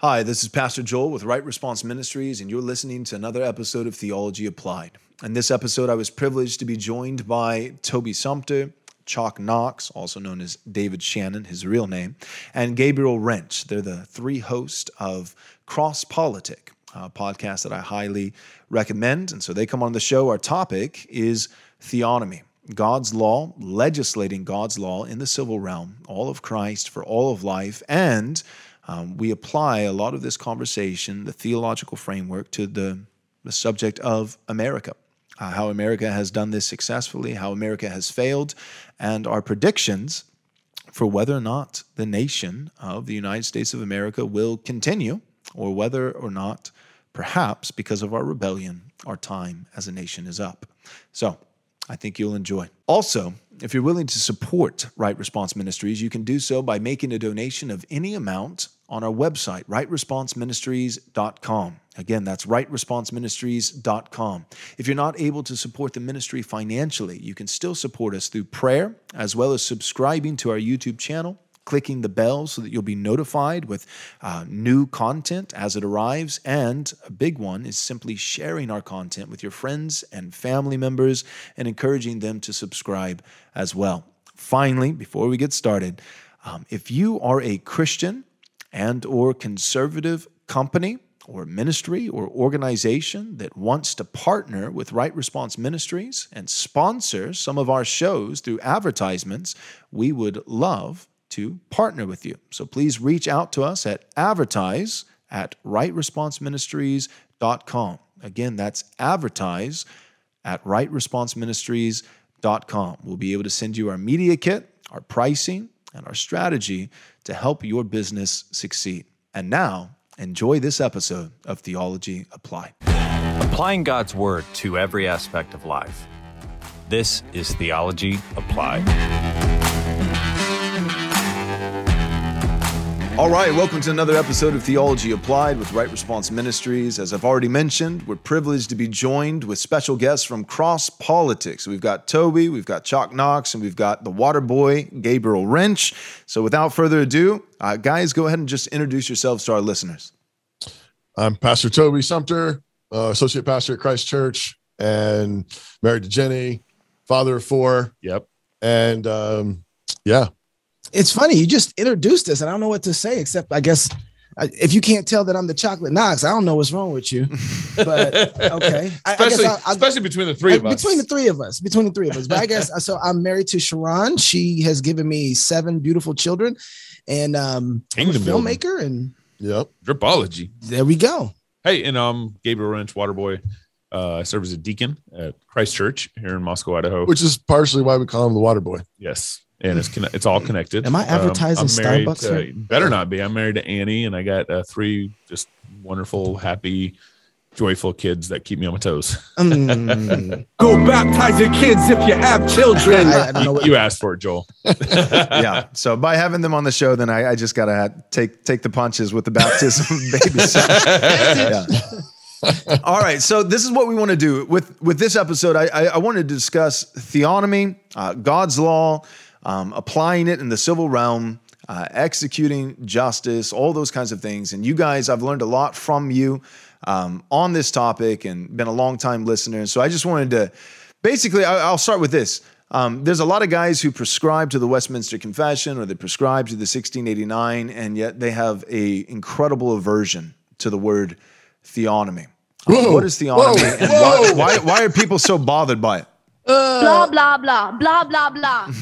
Hi, this is Pastor Joel with Right Response Ministries, and you're listening to another episode of Theology Applied. In this episode, I was privileged to be joined by Toby Sumter, Chuck Knox, also known as David Shannon, his real name, and Gabriel Wrench. They're the three hosts of Cross Politic, a podcast that I highly recommend. And so they come on the show. Our topic is theonomy, God's law, legislating God's law in the civil realm, all of Christ for all of life, and we apply a lot of this conversation, the theological framework, to the subject of America, how America has done this successfully, how America has failed, and our predictions for whether or not the nation of the United States of America will continue, or whether or not, perhaps because of our rebellion, our time as a nation is up. So I think you'll enjoy. Also, if you're willing to support Right Response Ministries, you can do so by making a donation of any amount on our website, rightresponseministries.com. Again, that's rightresponseministries.com. If you're not able to support the ministry financially, you can still support us through prayer, as well as subscribing to our YouTube channel, clicking the bell so that you'll be notified with new content as it arrives. And a big one is simply sharing our content with your friends and family members and encouraging them to subscribe as well. Finally, before we get started, if you are a Christian and or conservative company or ministry or organization that wants to partner with Right Response Ministries and sponsor some of our shows through advertisements, we would love to partner with you. So please reach out to us at advertise@rightresponseministries.com. Again, that's advertise@rightresponseministries.com. We'll be able to send you our media kit, our pricing, and our strategy to help your business succeed. And now, enjoy this episode of Theology Applied. Applying God's Word to every aspect of life. This is Theology Applied. All right, welcome to another episode of Theology Applied with Right Response Ministries. As I've already mentioned, we're privileged to be joined with special guests from Cross Politics. We've got Toby, we've got Chuck Knox, and we've got the water boy, Gabriel Wrench. So without further ado, guys, go ahead and just introduce yourselves to our listeners. I'm Pastor Toby Sumter, associate pastor at Christ Church, and married to Jenny, father of four. Yep. And yeah. It's funny. You just introduced us, and I don't know what to say, except I guess if you can't tell that I'm the Chocolate Knox, I don't know what's wrong with you. But okay. Especially between the three of us. Between the three of us. But I guess, so I'm married to Sharon. She has given me 7 beautiful children, and I'm a filmmaker. And yep. Dripology. There we go. Hey, and I'm Gabriel Wrench, Waterboy. I serve as a deacon at Christ Church here in Moscow, Idaho. Which is partially why we call him the Water Boy. Yes. And it's all connected. Am I advertising Starbucks? Better not be. I'm married to Annie, and I got 3 just wonderful, happy, joyful kids that keep me on my toes. Go baptize your kids if you have children. You asked for it, Joel. Yeah. So by having them on the show, then I just got to take the punches with the baptism babies. Yeah. All right, so this is what we want to do with this episode. I wanted to discuss theonomy, God's law, applying it in the civil realm, executing justice, all those kinds of things. And you guys, I've learned a lot from you on this topic and been a long-time listener. So I just wanted to, basically, I'll start with this. There's a lot of guys who prescribe to the Westminster Confession or they prescribe to the 1689, and yet they have an incredible aversion to the word theonomy. What is theonomy, and why are people so bothered by it? Blah, blah, blah, blah, blah, blah.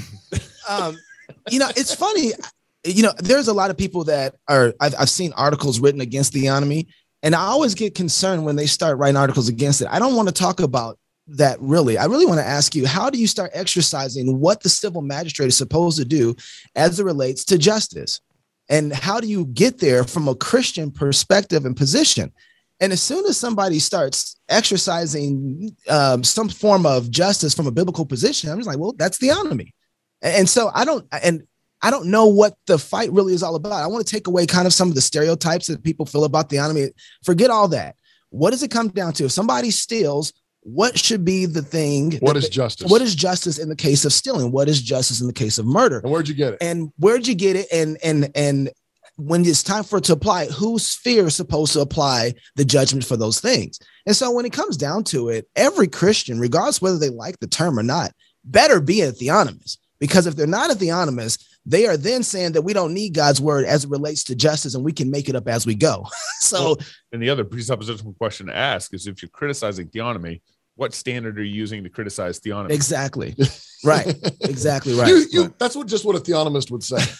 It's funny. There's a lot of people that I've seen articles written against theonomy, and I always get concerned when they start writing articles against it. I don't want to talk about that really. I really want to ask you, how do you start exercising what the civil magistrate is supposed to do as it relates to justice? And how do you get there from a Christian perspective and position? And as soon as somebody starts exercising some form of justice from a biblical position, I'm just like, well, that's theonomy. And so I don't know what the fight really is all about. I want to take away kind of some of the stereotypes that people feel about theonomy. Forget all that. What does it come down to? If somebody steals, what should be the thing? What is justice? What is justice in the case of stealing? What is justice in the case of murder? And where'd you get it? And when it's time for it to apply, whose sphere is supposed to apply the judgment for those things? And so when it comes down to it, every Christian, regardless whether they like the term or not, better be a theonomist. Because if they're not a theonomist, they are then saying that we don't need God's word as it relates to justice and we can make it up as we go. So, and the other presuppositional question to ask is, if you're criticizing theonomy, what standard are you using to criticize theonomy? Exactly. Right. Exactly right. That's what a theonomist would say.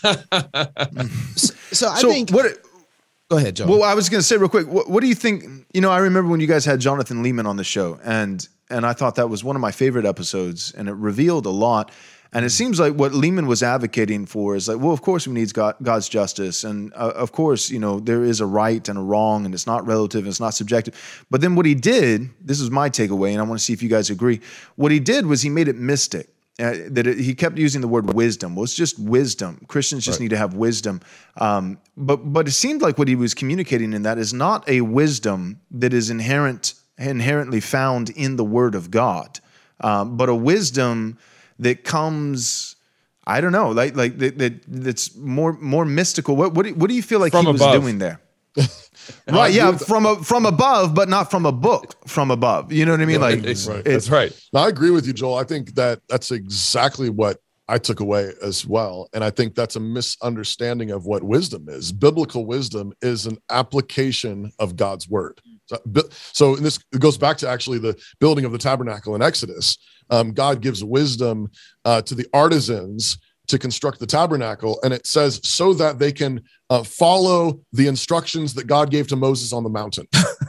So I think. Go ahead, Joe. Well, I was going to say real quick, what do you think? You know, I remember when you guys had Jonathan Leeman on the show, and I thought that was one of my favorite episodes, and it revealed a lot. And it seems like what Leeman was advocating for is like, well, of course we need God's justice. And of course, you know, there is a right and a wrong, and it's not relative, and it's not subjective. But then what he did, this is my takeaway, and I want to see if you guys agree. What he did was he made it mystic. He kept using the word wisdom. Well, it's just wisdom. Christians just need to have wisdom. But it seemed like what he was communicating in that is not a wisdom that is inherently found in the Word of God, but a wisdom that comes, I don't know, like that's more mystical. What do you feel like he was doing there? Right, yeah, from above, but not from a book from above. You know what I mean? Like, that's right. No, I agree with you, Joel. I think that's exactly what I took away as well. And I think that's a misunderstanding of what wisdom is. Biblical wisdom is an application of God's word. So and this goes back to actually the building of the tabernacle in Exodus. God gives wisdom to the artisans to construct the tabernacle. And it says so that they can follow the instructions that God gave to Moses on the mountain.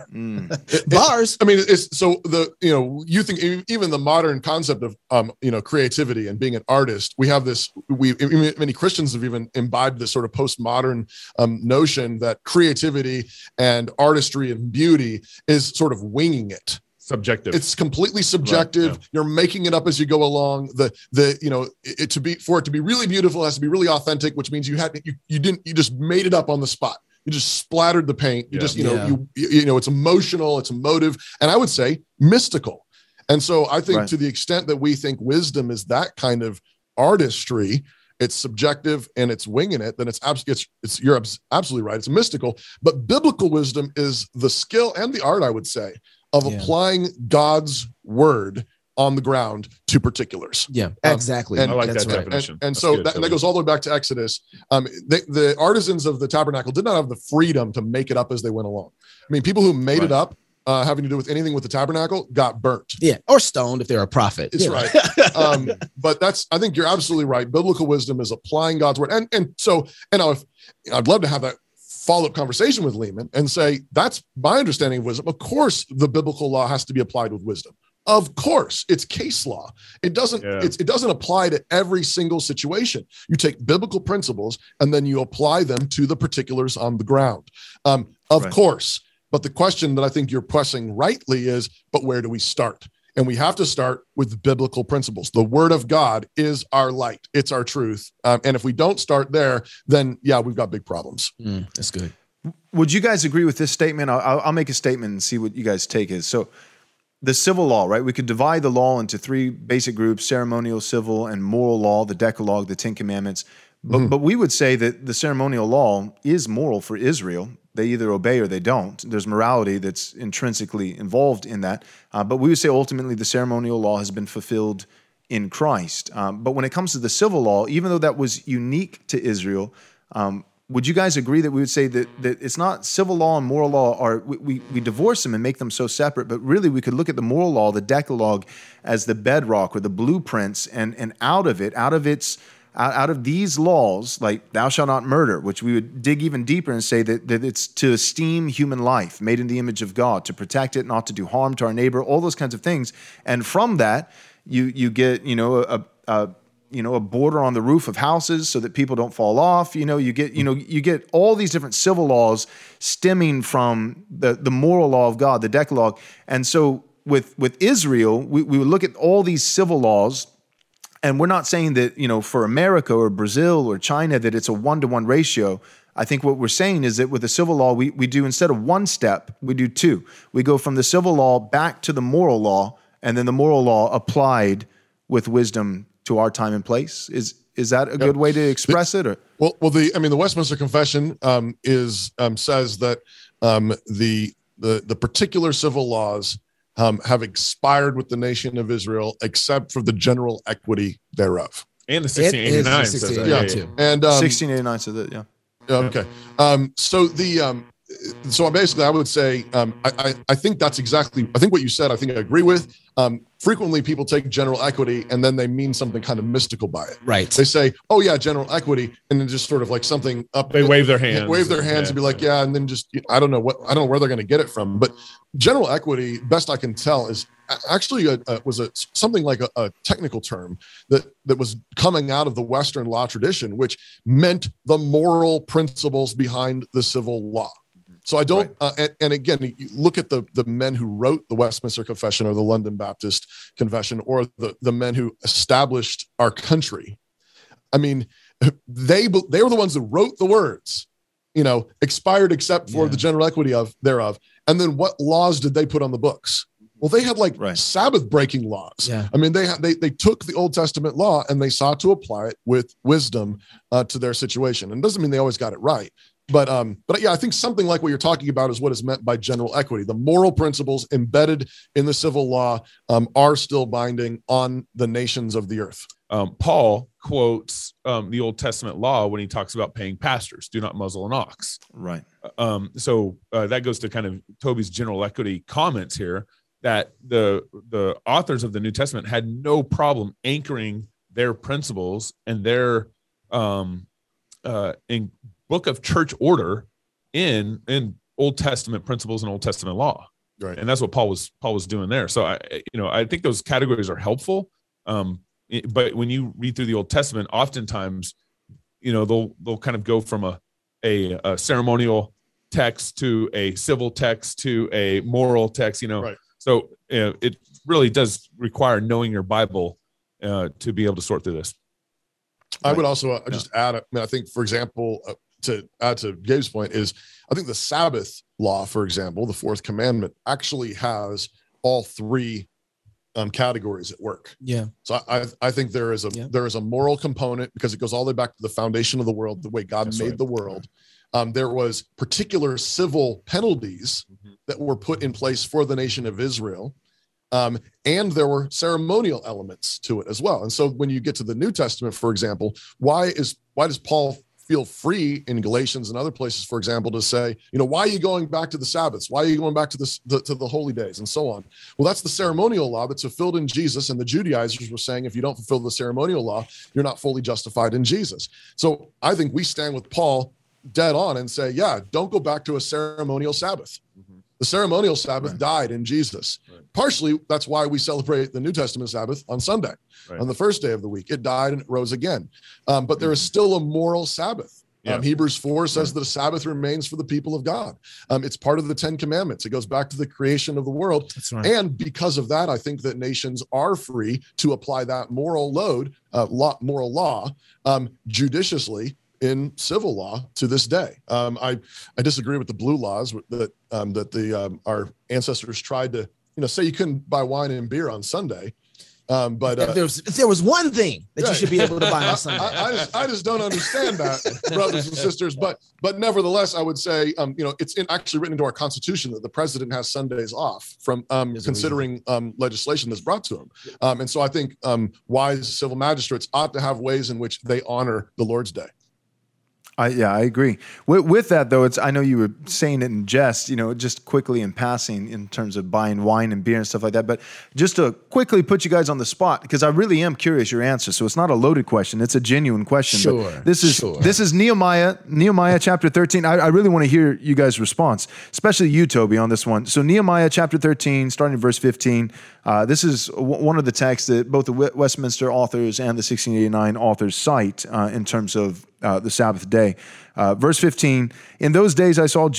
Bars. I mean, it's so you think even the modern concept of, creativity and being an artist, we have this, many Christians have even imbibed this sort of postmodern notion that creativity and artistry and beauty is sort of winging it. Subjective. It's completely subjective. Right, yeah. You're making it up as you go along. For it to be really beautiful, it has to be really authentic, which means you just made it up on the spot. You just splattered the paint. You it's emotional, it's emotive, and I would say mystical. And so I think to the extent that we think wisdom is that kind of artistry, it's subjective and it's winging it, then you're absolutely right. It's mystical, but biblical wisdom is the skill and the art, I would say, of applying God's word on the ground to particulars. Yeah, exactly. I like that definition. And so that goes all the way back to Exodus. The artisans of the tabernacle did not have the freedom to make it up as they went along. I mean, people who made it up, having to do with anything with the tabernacle, got burnt. Yeah, or stoned if they're a prophet. It's right. But I think you're absolutely right. Biblical wisdom is applying God's word. And I'd love to have that follow-up conversation with Leeman and say, that's my understanding of wisdom. Of course, the biblical law has to be applied with wisdom. Of course, it's case law. It doesn't apply to every single situation. You take biblical principles and then you apply them to the particulars on the ground. Of course. But the question that I think you're pressing rightly is, but where do we start? And we have to start with biblical principles. The word of God is our light. It's our truth. And if we don't start there, then we've got big problems. That's good. Would you guys agree with this statement? I'll make a statement and see what you guys take is. So the civil law, right? We could divide the law into three basic groups: ceremonial, civil, and moral law, the Decalogue, the Ten Commandments. But we would say that the ceremonial law is moral for Israel. They either obey or they don't. There's morality that's intrinsically involved in that. But we would say ultimately the ceremonial law has been fulfilled in Christ. But when it comes to the civil law, even though that was unique to Israel, would you guys agree that we would say that it's not civil law and moral law we divorce them and make them so separate, but really we could look at the moral law, the Decalogue, as the bedrock or the blueprints, and out of these laws, like thou shalt not murder, which we would dig even deeper and say that it's to esteem human life made in the image of God, to protect it, not to do harm to our neighbor, all those kinds of things. And from that, you get a border on the roof of houses so that people don't fall off. You get all these different civil laws stemming from the moral law of God, the Decalogue. And so with Israel, we would look at all these civil laws. And we're not saying that, for America or Brazil or China, that it's a 1-to-1 ratio. I think what we're saying is that with the civil law, we do, instead of one step, we do two. We go from the civil law back to the moral law, and then the moral law applied with wisdom to our time and place. Is that a good way to express it? Or well, the Westminster Confession says that the particular civil laws have expired with the nation of Israel, except for the general equity thereof. And the 1689 says that. Yeah, too. And 1689 says that. Yeah. Okay. So basically, I would say I think that's exactly. I think what you said. I think I agree with. Frequently, people take general equity and then they mean something kind of mystical by it. Right. They say, "Oh yeah, general equity," and then just sort of like something up. They wave their hands. And be like, "Yeah," and then just I don't know where they're going to get it from. But general equity, best I can tell, is actually something like a technical term that was coming out of the Western law tradition, which meant the moral principles behind the civil law. So I don't, and again, you look at the men who wrote the Westminster Confession or the London Baptist Confession, or the men who established our country. I mean, they were the ones that wrote the words, expired except for the general equity thereof. And then what laws did they put on the books? Well, they had Sabbath breaking laws. Yeah. I mean, they took the Old Testament law and they sought to apply it with wisdom to their situation. And it doesn't mean they always got it right. But yeah, I think something like what you're talking about is what is meant by general equity. The moral principles embedded in the civil law are still binding on the nations of the earth. Paul quotes the Old Testament law when he talks about paying pastors, do not muzzle an ox. Right. So that goes to kind of Toby's general equity comments here, that the authors of the New Testament had no problem anchoring their principles and their in book of church order in Old Testament principles and Old Testament law. Right. And that's what Paul was doing there. So I think those categories are helpful. But when you read through the Old Testament, oftentimes, they'll kind of go from a ceremonial text to a civil text to a moral text, Right. So it really does require knowing your Bible to be able to sort through this. I would also just add, I think, for example, to add to Gabe's point is, I think the Sabbath law, for example, the fourth commandment, actually has all three categories at work. Yeah. So I think there is a moral component, because it goes all the way back to the foundation of the world, the way God made the world. There was particular civil penalties that were put in place for the nation of Israel. And there were ceremonial elements to it as well. And so when you get to the New Testament, for example, why does Paul feel free in Galatians and other places, for example, to say, why are you going back to the Sabbaths? Why are you going back to the holy days and so on? Well, that's the ceremonial law that's fulfilled in Jesus. And the Judaizers were saying, if you don't fulfill the ceremonial law, you're not fully justified in Jesus. So I think we stand with Paul dead on and say, don't go back to a ceremonial Sabbath. The ceremonial Sabbath died in Jesus. Right. Partially, that's why we celebrate the New Testament Sabbath on Sunday, on the first day of the week. It died and it rose again. But there is still a moral Sabbath. Yeah. Hebrews 4 says that a Sabbath remains for the people of God. It's part of the 10 Commandments. It goes back to the creation of the world. That's right. And because of that, I think that nations are free to apply that moral law judiciously in civil law to this day. I disagree with the blue laws that our ancestors tried to say you couldn't buy wine and beer on Sunday. But if there was one thing that you should be able to buy on Sunday, I just don't understand that, brothers and sisters. But nevertheless, I would say it's actually written into our Constitution that the president has Sundays off from considering legislation that's brought to him. And so I think wise civil magistrates ought to have ways in which they honor the Lord's Day. I agree. With that, though, I know you were saying it in jest, just quickly in passing in terms of buying wine and beer and stuff like that. But just to quickly put you guys on the spot, because I really am curious your answer. So it's not a loaded question; it's a genuine question. Sure. But this is Nehemiah chapter 13. I really want to hear you guys' response, especially you, Toby, on this one. So Nehemiah chapter 13, starting in verse 15. This is one of the texts that both the Westminster authors and the 1689 authors cite in terms of the Sabbath day. Verse 15, in those days I saw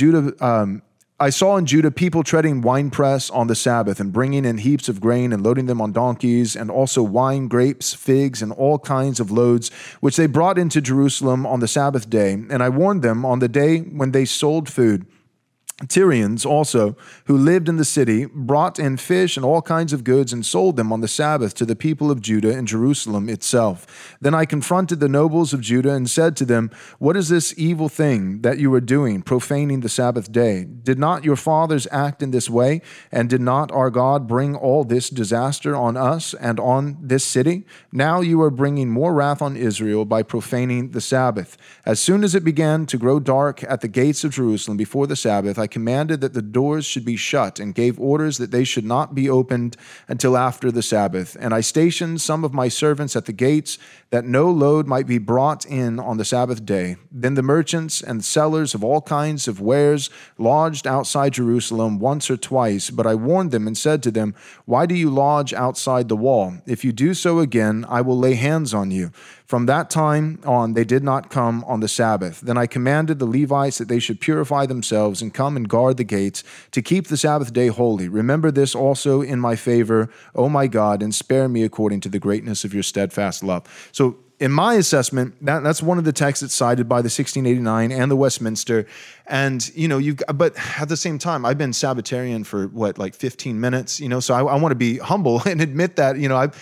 in Judah people treading winepress on the Sabbath and bringing in heaps of grain and loading them on donkeys, and also wine, grapes, figs, and all kinds of loads, which they brought into Jerusalem on the Sabbath day. And I warned them on the day when they sold food, Tyrians also, who lived in the city, brought in fish and all kinds of goods and sold them on the Sabbath to the people of Judah in Jerusalem itself. Then I confronted the nobles of Judah and said to them, "What is this evil thing that you are doing, profaning the Sabbath day? Did not your fathers act in this way? And did not our God bring all this disaster on us and on this city? Now you are bringing more wrath on Israel by profaning the Sabbath." As soon as it began to grow dark at the gates of Jerusalem before the Sabbath, I commanded that the doors should be shut and gave orders that they should not be opened until after the Sabbath. And I stationed some of my servants at the gates that no load might be brought in on the Sabbath day. Then the merchants and sellers of all kinds of wares lodged outside Jerusalem once or twice, but I warned them and said to them, "Why do you lodge outside the wall? If you do so again, I will lay hands on you." From that time on, they did not come on the Sabbath. Then I commanded the Levites that they should purify themselves and come and guard the gates to keep the Sabbath day holy. Remember this also in my favor, O my God, and spare me according to the greatness of your steadfast love. So in my assessment, that's one of the texts that's cited by the 1689 and the Westminster. And, but at the same time, I've been Sabbatarian for 15 minutes, so I want to be humble and admit that,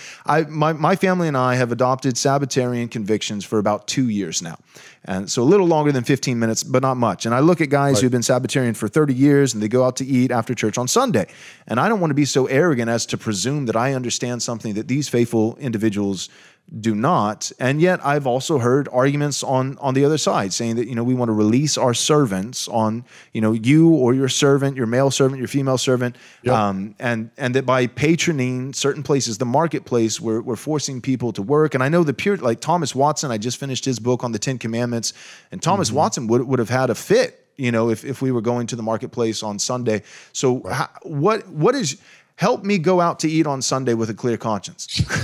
my family and I have adopted Sabbatarian convictions for about 2 years now. And so a little longer than 15 minutes, but not much. And I look at guys who've been Sabbatarian for 30 years and they go out to eat after church on Sunday. And I don't want to be so arrogant as to presume that I understand something that these faithful individuals do not. And yet I've also heard arguments on the other side saying that, we want to release our servants on, you or your servant, your male servant, your female servant. Yep. And that by patroning certain places, the marketplace, we're forcing people to work. And I know like Thomas Watson, I just finished his book on the 10 Commandments, and Thomas Watson would have had a fit, if we were going to the marketplace on Sunday. So what is... Help me go out to eat on Sunday with a clear conscience.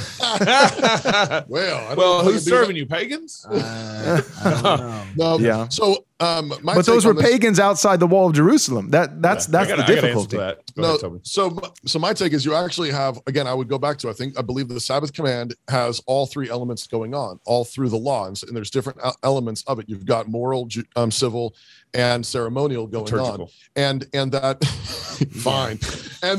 Well, who's serving you, pagans? I don't know. No, yeah. So, but those were pagans outside the wall of Jerusalem. That's the difficulty. So my take is you actually have, again, I would go back to, I believe the Sabbath command has all three elements going on all through the law, and there's different elements of it. You've got moral, civil, and ceremonial going on, and that fine, and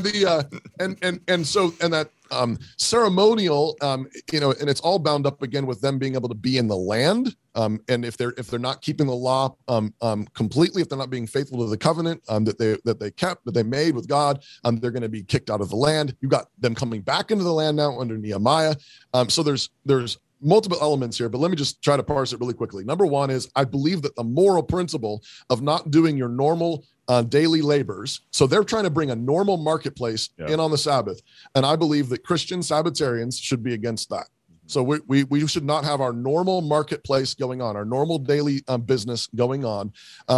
that ceremonial, and it's all bound up again with them being able to be in the land. And if they're not keeping the law completely, if they're not being faithful to the covenant that they made with God, they're going to be kicked out of the land. You've got them coming back into the land now under Nehemiah. So there's multiple elements here, but let me just try to parse it really quickly. Number one is I believe that the moral principle of not doing your normal daily labors. So they're trying to bring a normal marketplace in on the Sabbath. And I believe that Christian Sabbatarians should be against that. So we should not have our normal marketplace going on, our normal daily business going on.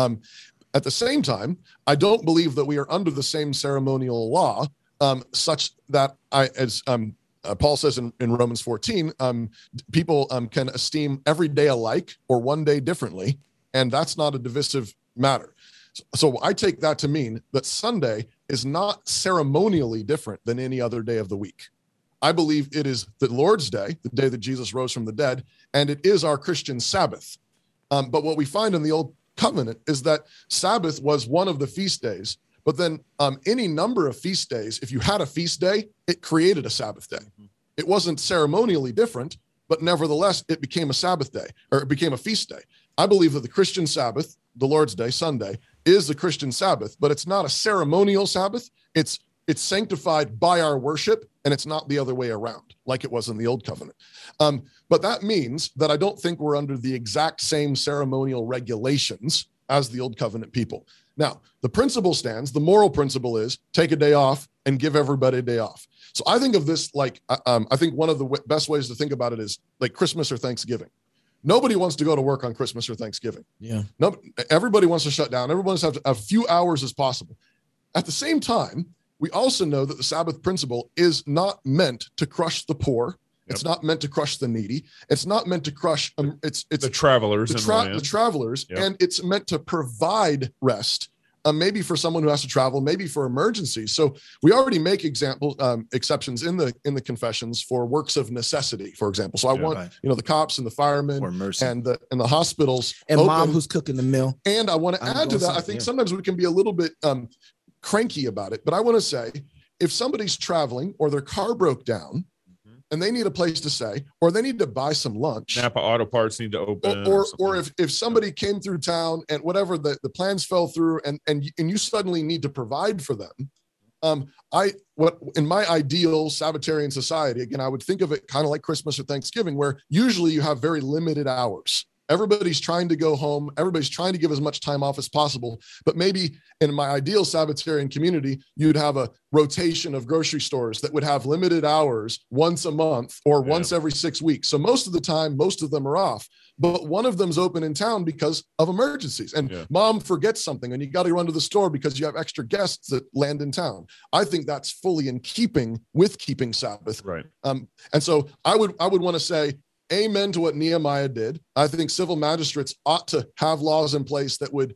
At the same time, I don't believe that we are under the same ceremonial law, such that as Paul says in Romans 14, people can esteem every day alike or one day differently, and that's not a divisive matter. So I take that to mean that Sunday is not ceremonially different than any other day of the week. I believe it is the Lord's Day, the day that Jesus rose from the dead, and it is our Christian Sabbath. But what we find in the Old Covenant is that Sabbath was one of the feast days, but then any number of feast days, if you had a feast day, it created a Sabbath day. It wasn't ceremonially different, but nevertheless, it became a Sabbath day, or it became a feast day. I believe that the Christian Sabbath, the Lord's Day, Sunday, is the Christian Sabbath, but it's not a ceremonial Sabbath. It's sanctified by our worship, and it's not the other way around like it was in the Old Covenant. But that means that I don't think we're under the exact same ceremonial regulations as the Old Covenant people. Now, the principle stands, the moral principle is take a day off and give everybody a day off. So I think of this like, I think one of the best ways to think about it is like Christmas or Thanksgiving. Nobody wants to go to work on Christmas or Thanksgiving. Yeah. No, everybody wants to shut down. Everyone wants to have as few hours as possible. At the same time, we also know that the Sabbath principle is not meant to crush the poor. Yep. It's not meant to crush the needy. It's not meant to crush it's the travelers, the travelers, yep. And it's meant to provide rest maybe for someone who has to travel, maybe for emergencies. So we already make exceptions in the confessions for works of necessity, for example. So I want the cops and the firemen and the hospitals and open. mom who's cooking the meal. And I want to add to that. I think sometimes we can be a little bit cranky about it, but I want to say, if somebody's traveling or their car broke down and they need a place to stay, or they need to buy some lunch, Napa Auto Parts need to open, or if somebody came through town and whatever the plans fell through, and you suddenly need to provide for them. In my ideal Sabbatarian society, again, I would think of it kind of like Christmas or Thanksgiving, where usually you have very limited hours. Everybody's trying to go home. Everybody's trying to give as much time off as possible. But maybe in my ideal Sabbatarian community, you'd have a rotation of grocery stores that would have limited hours once a month or once every 6 weeks. So most of the time, most of them are off. But one of them's open in town because of emergencies. And mom forgets something and you got to run to the store because you have extra guests that land in town. I think that's fully in keeping with keeping Sabbath. Right. And so I would want to say, amen to what Nehemiah did. I think civil magistrates ought to have laws in place that would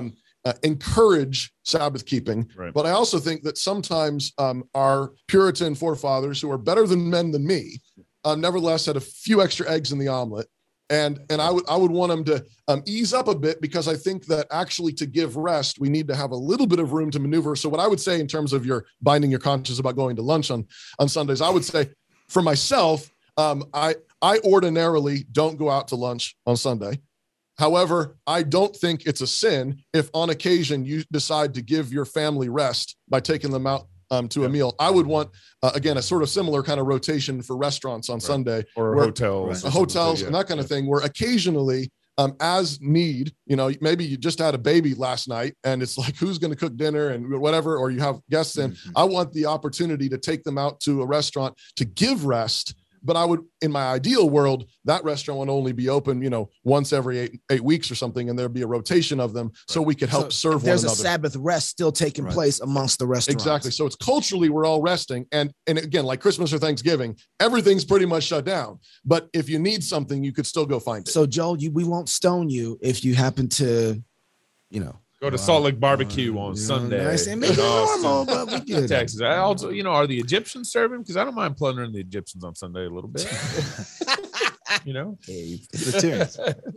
encourage Sabbath keeping. Right. But I also think that sometimes our Puritan forefathers, who are better than men than me, nevertheless had a few extra eggs in the omelet. And I would want them to ease up a bit, because I think that actually to give rest, we need to have a little bit of room to maneuver. So what I would say in terms of your binding your conscience about going to lunch on Sundays, I would say for myself, I ordinarily don't go out to lunch on Sunday. However, I don't think it's a sin if on occasion you decide to give your family rest by taking them out to a meal. I would want, again, a sort of similar kind of rotation for restaurants on Sunday. Or hotels. Hotels and that kind of thing, where occasionally, as need, maybe you just had a baby last night and it's like, who's going to cook dinner and whatever, or you have guests in. I want the opportunity to take them out to a restaurant to give rest. But I would, in my ideal world, that restaurant would only be open, once every eight weeks or something, and there'd be a rotation of them, so we could help serve one another. There's a Sabbath rest still taking place amongst the restaurants. Exactly. So it's culturally, we're all resting. And again, like Christmas or Thanksgiving, everything's pretty much shut down. But if you need something, you could still go find it. So Joel, we won't stone you if you happen to, go to Salt Lake Barbecue on Sunday. I say maybe normal, but we good. Texas. I also, are the Egyptians serving? Because I don't mind plundering the Egyptians on Sunday a little bit. Gabe,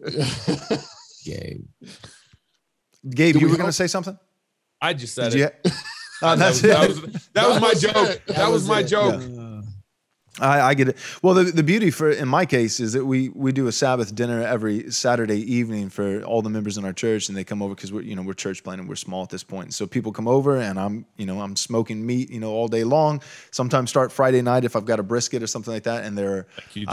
Gabe, you were going to say something? I just said it. That was my joke. That was my joke. I get it. Well, the beauty in my case is that we do a Sabbath dinner every Saturday evening for all the members in our church, and they come over because we're church planting, we're small at this point. And so people come over, and I'm smoking meat all day long. Sometimes start Friday night if I've got a brisket or something like that, and they're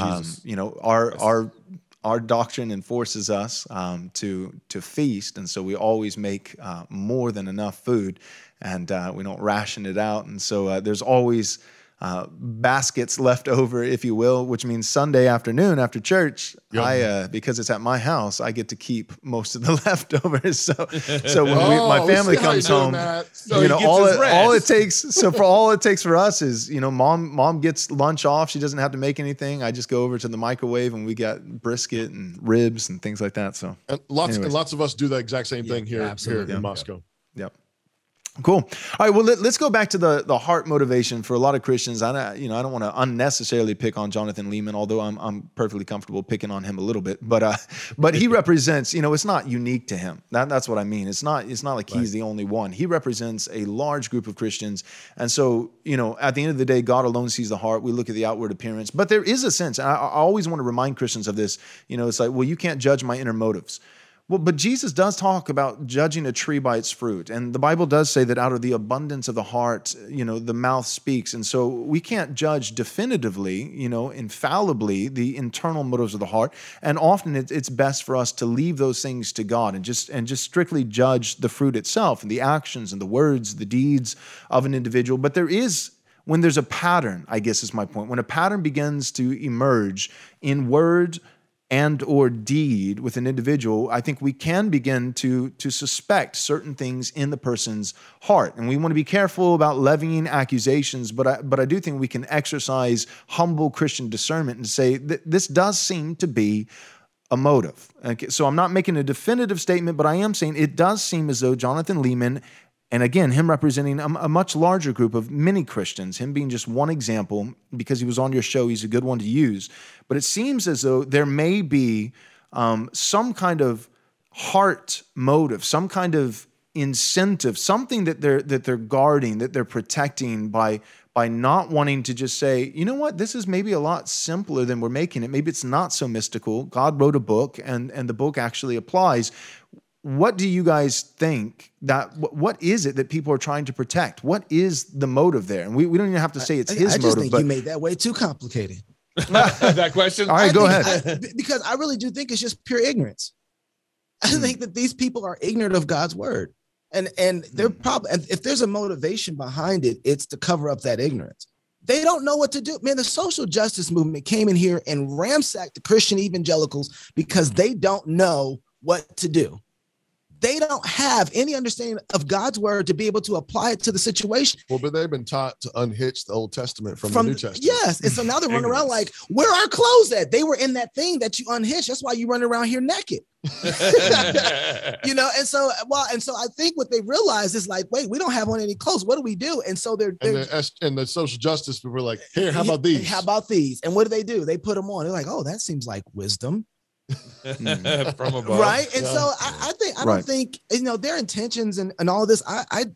our doctrine enforces us to feast, and so we always make more than enough food, and we don't ration it out, and so there's always baskets left over, if you will, which means Sunday afternoon after church, because it's at my house, I get to keep most of the leftovers. So when my family comes home, all it takes for us is, mom gets lunch off. She doesn't have to make anything. I just go over to the microwave and we got brisket and ribs and things like that. So and lots of us do the exact same thing here in Moscow. Yep. Cool. All right. Well, let's go back to the heart motivation for a lot of Christians. I don't want to unnecessarily pick on Jonathan Leeman, although I'm perfectly comfortable picking on him a little bit. But he represents, it's not unique to him. That's what I mean. It's not like he's the only one. He represents a large group of Christians, and so at the end of the day, God alone sees the heart. We look at the outward appearance, but there is a sense. And I always want to remind Christians of this. It's like, well, you can't judge my inner motives. Well, but Jesus does talk about judging a tree by its fruit. And the Bible does say that out of the abundance of the heart, the mouth speaks. And so we can't judge definitively, infallibly the internal motives of the heart. And often it's best for us to leave those things to God and just strictly judge the fruit itself and the actions and the words, the deeds of an individual. But when there's a pattern, I guess is my point, when a pattern begins to emerge in word and or deed with an individual, I think we can begin to suspect certain things in the person's heart. And we want to be careful about levying accusations, but I do think we can exercise humble Christian discernment and say that this does seem to be a motive. Okay, so I'm not making a definitive statement, but I am saying it does seem as though Jonathan Leeman, and again, him representing a much larger group of many Christians, him being just one example, because he was on your show, he's a good one to use. But it seems as though there may be some kind of heart motive, some kind of incentive, something that they're guarding, that they're protecting by not wanting to just say, you know what, this is maybe a lot simpler than we're making it. Maybe it's not so mystical. God wrote a book, and the book actually applies. What do you guys think what is it that people are trying to protect? What is the motive there? And we don't even have to say it's his motive. I just think you made that way too complicated. That question? All right, go ahead. Because I really do think it's just pure ignorance. I think that these people are ignorant of God's word. And they're probably, if there's a motivation behind it, it's to cover up that ignorance. They don't know what to do. Man, the social justice movement came in here and ransacked the Christian evangelicals because they don't know what to do. They don't have any understanding of God's word to be able to apply it to the situation. Well, but they've been taught to unhitch the Old Testament from the New Testament. Yes. And so now they're running around like, where are our clothes at? They were in that thing that you unhitched. That's why you run around here naked. And so I think what they realize is like, wait, we don't have on any clothes. What do we do? And so they're and the social justice people were like, here, how about these? How about these? And what do? They put them on. They're like, oh, that seems like wisdom. From above. Right. And so I don't think, their intentions and all of this. I'm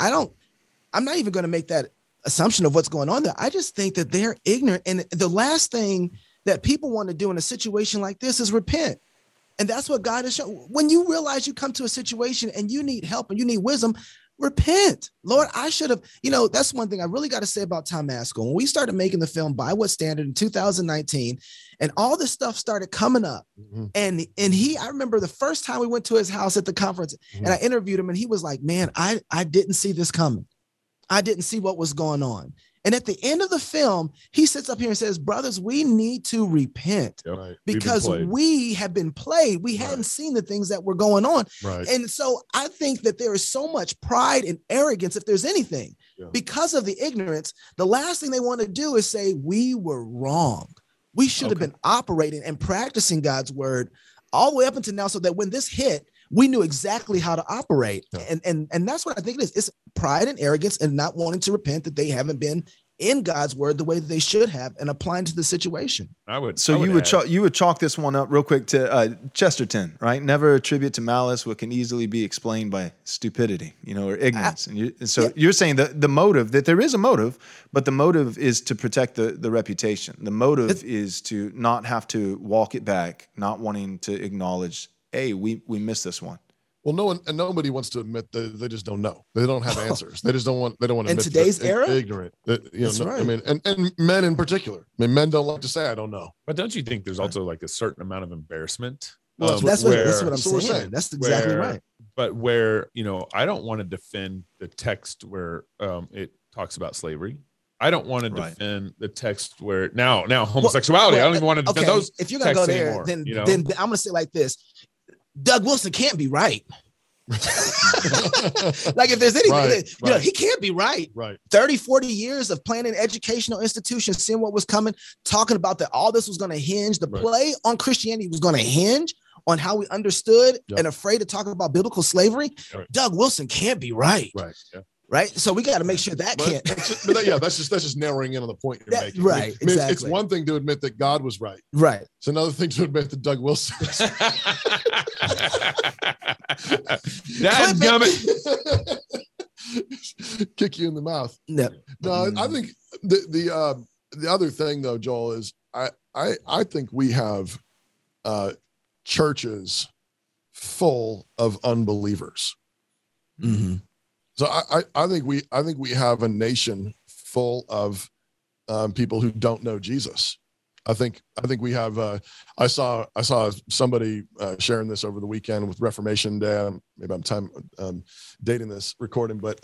not even going to make that assumption of what's going on there. I just think that they're ignorant. And the last thing that people want to do in a situation like this is repent. And that's what God has shown. When you realize you come to a situation and you need help and you need wisdom, repent. Lord, I should have, that's one thing I really got to say about Tom Ascol. When we started making the film By What Standard in 2019, and all this stuff started coming up, and I remember the first time we went to his house at the conference, and I interviewed him, and he was like, man, I didn't see this coming. I didn't see what was going on. And at the end of the film, he sits up here and says, brothers, we need to repent because we have been played. We hadn't seen the things that were going on. Right. And so I think that there is so much pride and arrogance, if there's anything, because of the ignorance. The last thing they want to do is say, we were wrong. We should have been operating and practicing God's word all the way up until now, so that when this hit, we knew exactly how to operate. And that's what I think it is. It's pride and arrogance and not wanting to repent that they haven't been in God's word the way that they should have and applying to the situation. You would chalk this one up real quick to Chesterton, right? Never attribute to malice what can easily be explained by stupidity, or ignorance. You're saying that the motive, that there is a motive, but the motive is to protect the reputation. The motive is to not have to walk it back, not wanting to acknowledge, hey, we missed this one. Well, nobody wants to admit that they just don't know. They don't have answers. They don't want to admit in today's era, ignorant. That's right. I mean, and men in particular. I mean, men don't like to say, I don't know. But don't you think there's also like a certain amount of embarrassment? Well, that's what I'm saying. That's exactly right. But where, I don't want to defend the text where it talks about slavery. I don't want to defend the text where now homosexuality. I don't even want to defend those. If you're gonna go there, anymore, then I'm gonna say like this: Doug Wilson can't be right. Like if there's anything, he can't be right. 30, 40 years of planning educational institutions, seeing what was coming, talking about that all this was going to hinge. The play on Christianity was going to hinge on how we understood and afraid to talk about biblical slavery. Doug Wilson can't be right. Right. So we got to make sure that can't. That's just narrowing in on the point you're making. Right. I mean, exactly. It's one thing to admit that God was right. Right. It's another thing to admit that Doug Wilson was That's gummit. Kick you in the mouth. No, I think the other thing though, Joel, is I think we have churches full of unbelievers. Mm-hmm. So I think we have a nation full of people who don't know Jesus. I think we have. I saw somebody sharing this over the weekend with Reformation Day. Maybe I'm dating this recording, but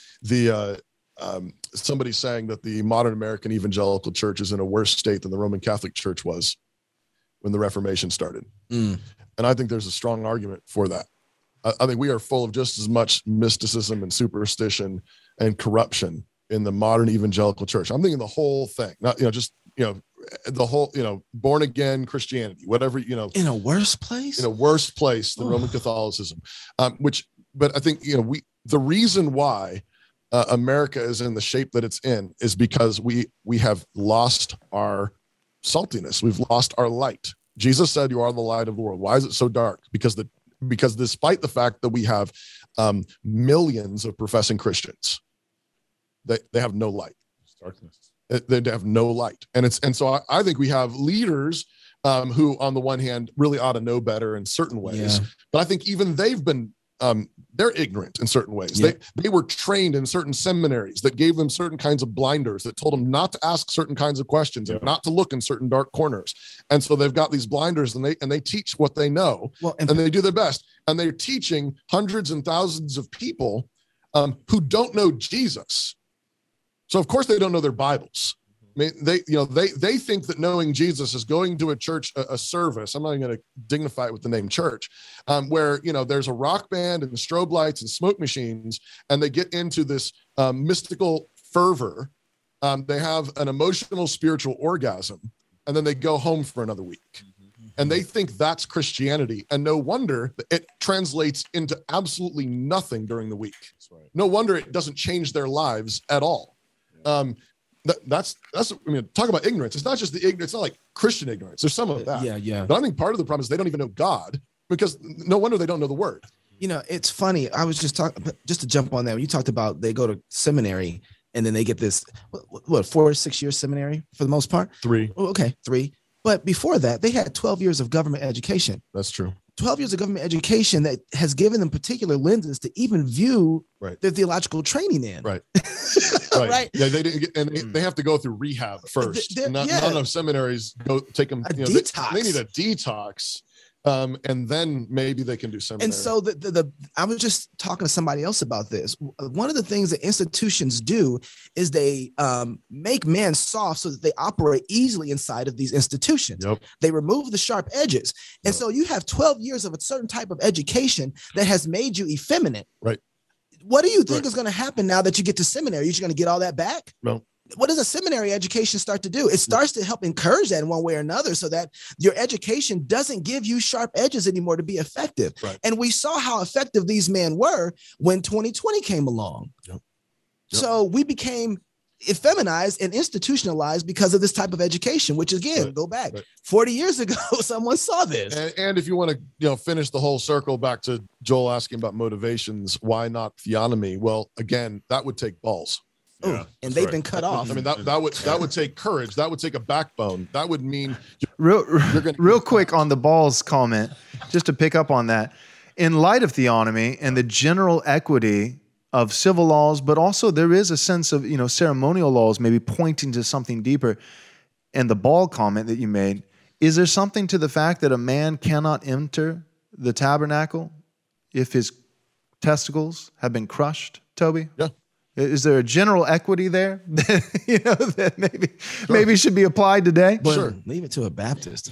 somebody saying that the modern American evangelical church is in a worse state than the Roman Catholic Church was when the Reformation started. And I think there's a strong argument for that. I think we are full of just as much mysticism and superstition and corruption in the modern evangelical church. I'm thinking the whole thing, not just the whole, born again Christianity, whatever, In a worse place? in a worse place than Roman Catholicism, but I think, the reason why America is in the shape that it's in is because we have lost our saltiness. We've lost our light. Jesus said, "You are the light of the world." Why is it so dark? Because despite the fact that we have millions of professing Christians, they have no light. It's darkness. They have no light, and so I think we have leaders who, on the one hand, really ought to know better in certain ways, but I think even they've been they're ignorant in certain ways. Yeah. They were trained in certain seminaries that gave them certain kinds of blinders that told them not to ask certain kinds of questions and not to look in certain dark corners. And so they've got these blinders, and they teach what they know, and they do their best. And they're teaching hundreds and thousands of people who don't know Jesus. So of course they don't know their Bibles. I mean, they think that knowing Jesus is going to a church, a service. I'm not even going to dignify it with the name church, where there's a rock band and strobe lights and smoke machines, and they get into this mystical fervor. They have an emotional, spiritual orgasm, and then they go home for another week. And they think that's Christianity, and no wonder it translates into absolutely nothing during the week. That's right. No wonder it doesn't change their lives at all. That's talk about ignorance. It's not just the ignorance. It's not like Christian ignorance. There's some of that. Yeah. But I think part of the problem is they don't even know God, because no wonder they don't know the word. It's funny. I was just to jump on that. When you talked about they go to seminary and then they get this, 4 or 6 year seminary for the most part? 3. Oh, okay, 3. But before that, they had 12 years of government education. That's true. 12 years of government education that has given them particular lenses to even view their theological training in. Right. Right. Yeah, they have to go through rehab first. None of seminaries go take them. Detox. They need a detox, and then maybe they can do seminary. And so I was just talking to somebody else about this. One of the things that institutions do is they make men soft so that they operate easily inside of these institutions. Yep. They remove the sharp edges. And so you have 12 years of a certain type of education that has made you effeminate. Right. What do you think is going to happen now that you get to seminary? You're just going to get all that back? No. What does a seminary education start to do? It starts to help encourage that in one way or another, so that your education doesn't give you sharp edges anymore to be effective. Right. And we saw how effective these men were when 2020 came along. Yep. So we became effeminized and institutionalized because of this type of education, which again, go back 40 years ago, someone saw this. And if you want to, finish the whole circle back to Joel asking about motivations, why not theonomy? Well, again, that would take balls. Yeah, and they've been cut off. I mean, that would take courage. That would take a backbone. That would mean real quick on the balls comment, just to pick up on that. In light of theonomy and the general equity of civil laws, but also there is a sense of, ceremonial laws maybe pointing to something deeper. And the ball comment that you made, is there something to the fact that a man cannot enter the tabernacle if his testicles have been crushed, Toby? Yeah. Is there a general equity there that maybe should be applied today? But sure. Leave it to a Baptist.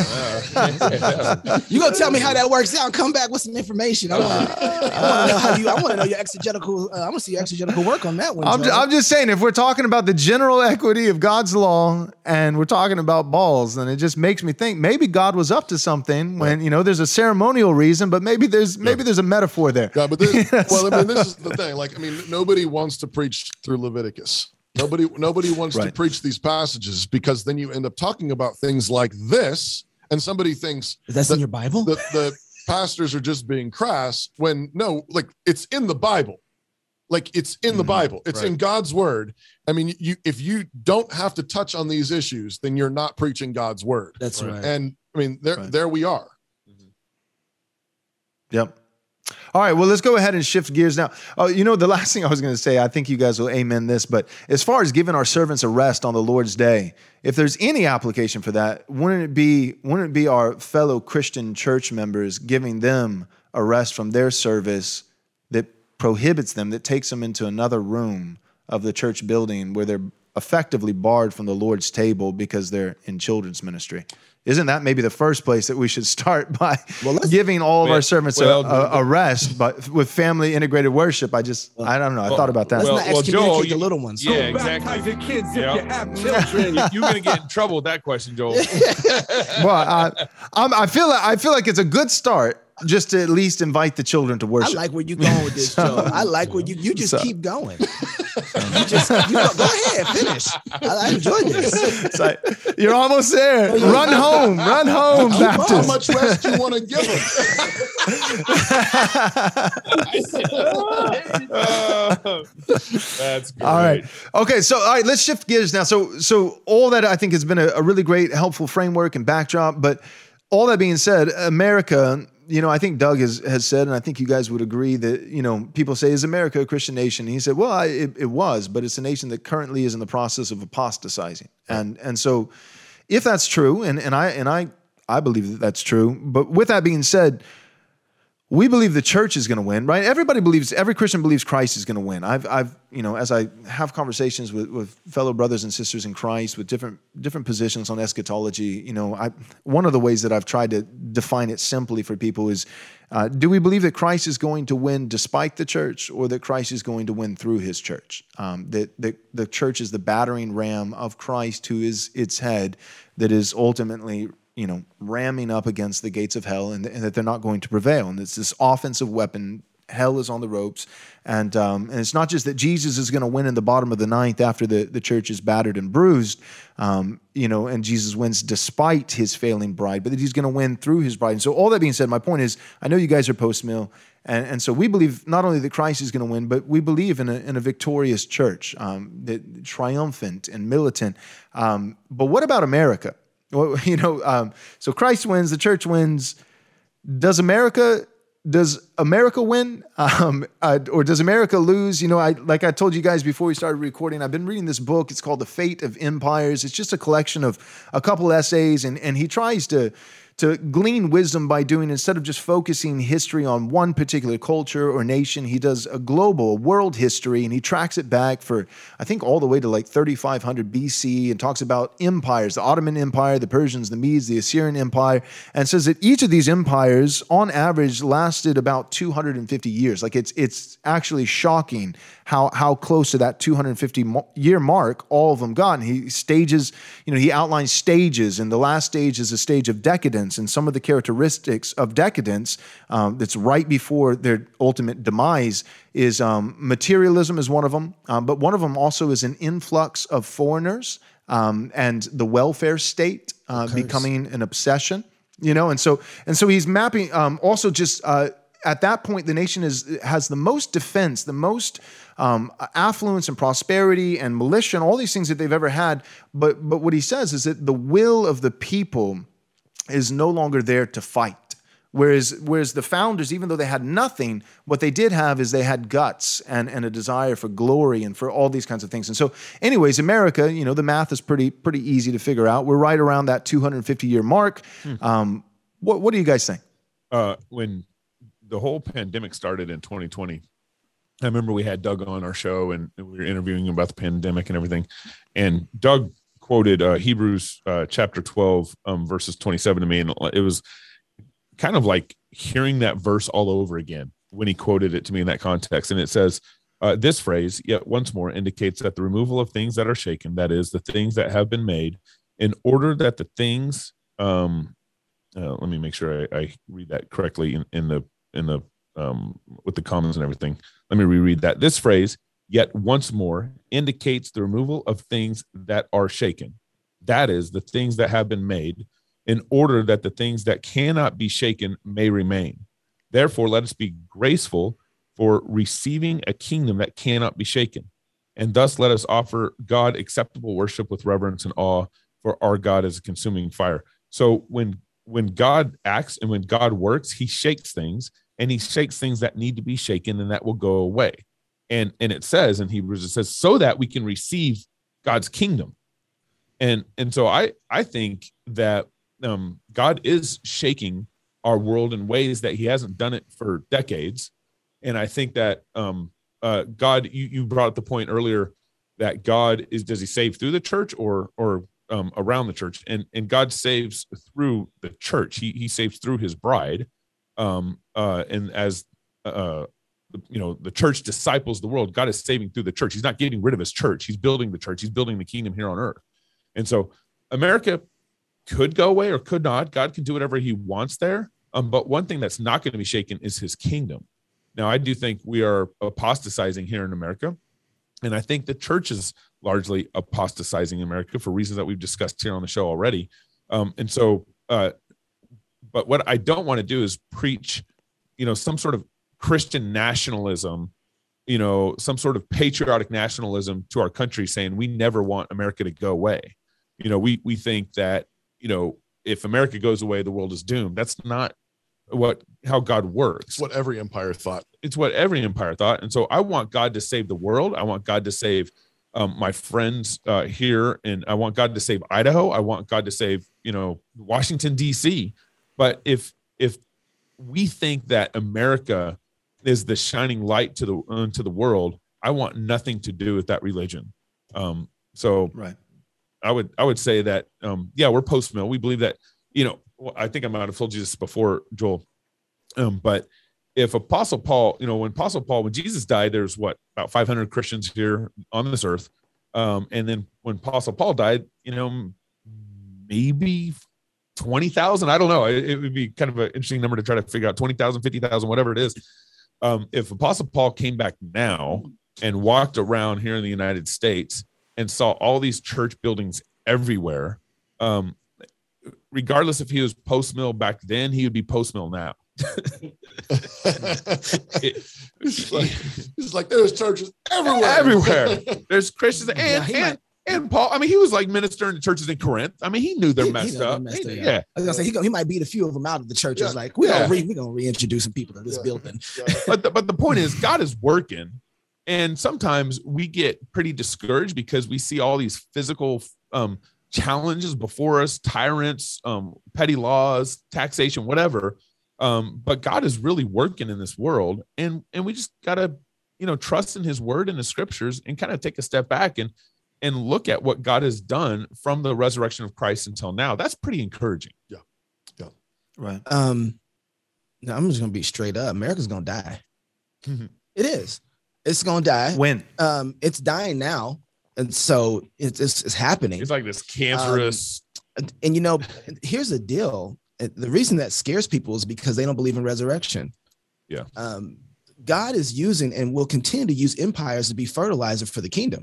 You gonna tell me how that works out? Come back with some information. I want to know your exegetical. I want to see your exegetical work on that one. I'm just saying, if we're talking about the general equity of God's law and we're talking about balls, then it just makes me think maybe God was up to something when there's a ceremonial reason, but maybe there's a metaphor there. Yeah, but this is the thing. Nobody wants to preach through Leviticus. Nobody wants to preach these passages, because then you end up talking about things like this, and somebody thinks that's in your Bible. The pastors are just being crass, when no, it's in the Bible. It's in the Bible. It's in God's word. I mean, if you don't have to touch on these issues, then you're not preaching God's word. That's right. And there we are. Yep. All right, well, let's go ahead and shift gears now. The last thing I was going to say, I think you guys will amen this, but as far as giving our servants a rest on the Lord's day, if there's any application for that, wouldn't it be our fellow Christian church members giving them a rest from their service that prohibits them, that takes them into another room of the church building where they're effectively barred from the Lord's table because they're in children's ministry. Isn't that maybe the first place that we should start by giving all of our servants a rest, but with family integrated worship? I don't know. I thought about that. Let's not excommunicate the little ones. Yeah, exactly. Kids if you have children. You're going to get in trouble with that question, Joel. Well, I feel like it's a good start just to at least invite the children to worship. I like where you're going with this, Joe. I like where you just keep going. You go ahead, finish. I enjoy this. It's like, you're almost there. Run home, Baptist. How much rest do you want to give them? That's great. All right. Okay. So, all right, let's shift gears now. So all that I think has been a really great, helpful framework and backdrop. But all that being said, America, I think Doug has said, and I think you guys would agree that, people say, is America a Christian nation? And he said, well, it was, but it's a nation that currently is in the process of apostatizing. And so if that's true, and I believe that that's true, but with that being said, we believe the church is going to win, right? Every Christian believes Christ is going to win. I've as I have conversations with fellow brothers and sisters in Christ with different positions on eschatology, one of the ways that I've tried to define it simply for people is, do we believe that Christ is going to win despite the church, or that Christ is going to win through his church? That the church is the battering ram of Christ, who is its head, that is ultimately ramming up against the gates of hell, and that they're not going to prevail. And it's this offensive weapon. Hell is on the ropes. And it's not just that Jesus is going to win in the bottom of the ninth after the church is battered and bruised, and Jesus wins despite his failing bride, but that he's going to win through his bride. And so all that being said, my point is, I know you guys are post-mill, and so we believe not only that Christ is going to win, but we believe in a victorious church, that triumphant and militant. But what about America? Well, so Christ wins, the church wins. Does America win? Or does America lose? Like I told you guys before we started recording, I've been reading this book. It's called The Fate of Empires. It's just a collection of a couple essays, and he tries to glean wisdom by doing, instead of just focusing history on one particular culture or nation, he does a world history, and he tracks it back for, I think, all the way to like 3500 BC, and talks about empires, the Ottoman Empire, the Persians, the Medes, the Assyrian Empire, and says that each of these empires on average lasted about 250 years. Like it's actually shocking how close to that 250 year mark all of them got. And he outlines stages, and the last stage is a stage of decadence. And some of the characteristics of decadence that's right before their ultimate demise is materialism is one of them. But one of them also is an influx of foreigners and the welfare state becoming an obsession. And so he's mapping also just at that point, the nation has the most defense, the most affluence and prosperity and militia and all these things that they've ever had. But what he says is that the will of the people is no longer there to fight. Whereas the founders, even though they had nothing, what they did have is they had guts and a desire for glory and for all these kinds of things. And so anyways, America, the math is pretty easy to figure out. We're right around that 250-year mark. What do you guys think? When the whole pandemic started in 2020, I remember we had Doug on our show, and we were interviewing him about the pandemic and everything. And Doug quoted Hebrews chapter 12, verses 27 to me. And it was kind of like hearing that verse all over again when he quoted it to me in that context. And it says, this phrase, yet once more, indicates that the removal of things that are shaken, that is, the things that have been made, in order that the things, let me make sure I read that correctly in the with the comments and everything. Let me reread that. This phrase, yet once more, indicates the removal of things that are shaken. That is, the things that have been made, in order that the things that cannot be shaken may remain. Therefore, let us be graceful for receiving a kingdom that cannot be shaken. And thus let us offer God acceptable worship with reverence and awe, for our God is a consuming fire. So when God acts and when God works, he shakes things, and he shakes things that need to be shaken, and that will go away. And it says in Hebrews, it says, so that we can receive God's kingdom. And so I think that God is shaking our world in ways that he hasn't done it for decades. And I think that God, you brought up the point earlier that God does he save through the church or around the church? And God saves through the church. He saves through his bride. And as the church disciples the world, God is saving through the church. He's not getting rid of his church. He's building the church. He's building the kingdom here on earth. And so America could go away or could not. God can do whatever he wants there. But one thing that's not going to be shaken is his kingdom. Now, I do think we are apostatizing here in America. And I think the church is largely apostatizing in America for reasons that we've discussed here on the show already. But what I don't want to do is preach, some sort of Christian nationalism, some sort of patriotic nationalism to our country, saying we never want America to go away. We think that, if America goes away, the world is doomed. That's not how God works. It's what every empire thought. And so I want God to save the world. I want God to save my friends here, and I want God to save Idaho. I want God to save, Washington, D.C. But if we think that America is the shining light to the world, I want nothing to do with that religion. Right. I would say that, we're post-mill. We believe that, I think I might have told you this before, Joel. But if Apostle Paul, when Jesus died, there's about 500 Christians here on this earth. And then when Apostle Paul died, maybe 20,000. I don't know. It would be kind of an interesting number to try to figure out, 20,000, 50,000, whatever it is. If Apostle Paul came back now and walked around here in the United States and saw all these church buildings everywhere, regardless if he was post-mill back then, he would be post-mill now. It's like there's churches everywhere. There's Christians and Paul. I mean, he was like ministering to churches in Corinth. I mean, he knew they're messed up. Yeah, I was gonna say he might beat a few of them out of the churches. Yeah. Like we're gonna reintroduce some people to this building. Yeah. But the point is, God is working, and sometimes we get pretty discouraged because we see all these physical challenges before us, tyrants, petty laws, taxation, whatever. But God is really working in this world, and we just gotta, trust in his word and the scriptures and kind of take a step back and look at what God has done from the resurrection of Christ until now. That's pretty encouraging. Yeah. Right. No, I'm just gonna be straight up. America's gonna die. It is. It's gonna die. When? It's dying now, and so it's happening. It's like this cancerous. And here's the deal. The reason that scares people is because they don't believe in resurrection. Yeah. God is using and will continue to use empires to be fertilizer for the kingdom.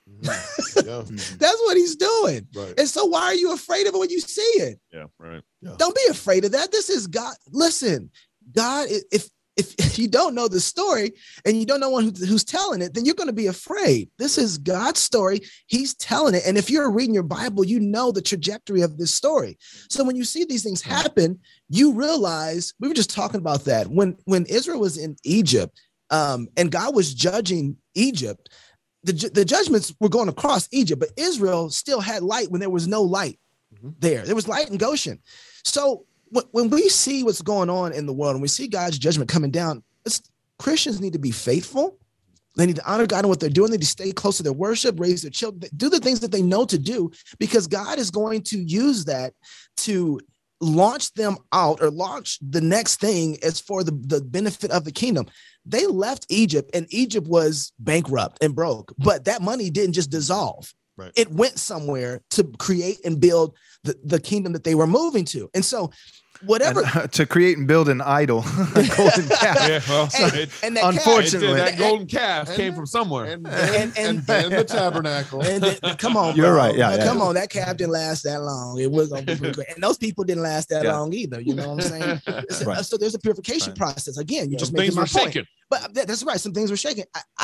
Yeah. That's what he's doing. Right. And so why are you afraid of it when you see it? Yeah, right. Yeah. Don't be afraid of that. This is God. Listen, God, if you don't know the story and you don't know one who's telling it, then you're going to be afraid. This is God's story. He's telling it. And if you're reading your Bible, you know the trajectory of this story. So when you see these things happen, you realize, we were just talking about that when Israel was in Egypt, and God was judging Egypt, the judgments were going across Egypt, but Israel still had light when there was no light there. There was light in Goshen. So when we see what's going on in the world and we see God's judgment coming down, Christians need to be faithful. They need to honor God in what they're doing. They need to stay close to their worship, raise their children, do the things that they know to do, because God is going to use that to launch them out or launch the next thing as for the benefit of the kingdom. They left Egypt and Egypt was bankrupt and broke, but that money didn't just dissolve. Right. It went somewhere to create and build the kingdom that they were moving to. And so whatever to create and build an idol, a golden calf. Yeah, well, and that unfortunately, that golden calf came from somewhere. And then the tabernacle. Come on, you're bro. right. Yeah, Come on, that calf didn't last that long. It was gonna be pretty great. And those people didn't last that long either. You know what I'm saying? Right. So there's a purification process. Again, you just things making my were point. shaken. But that's right. Some things were shaken.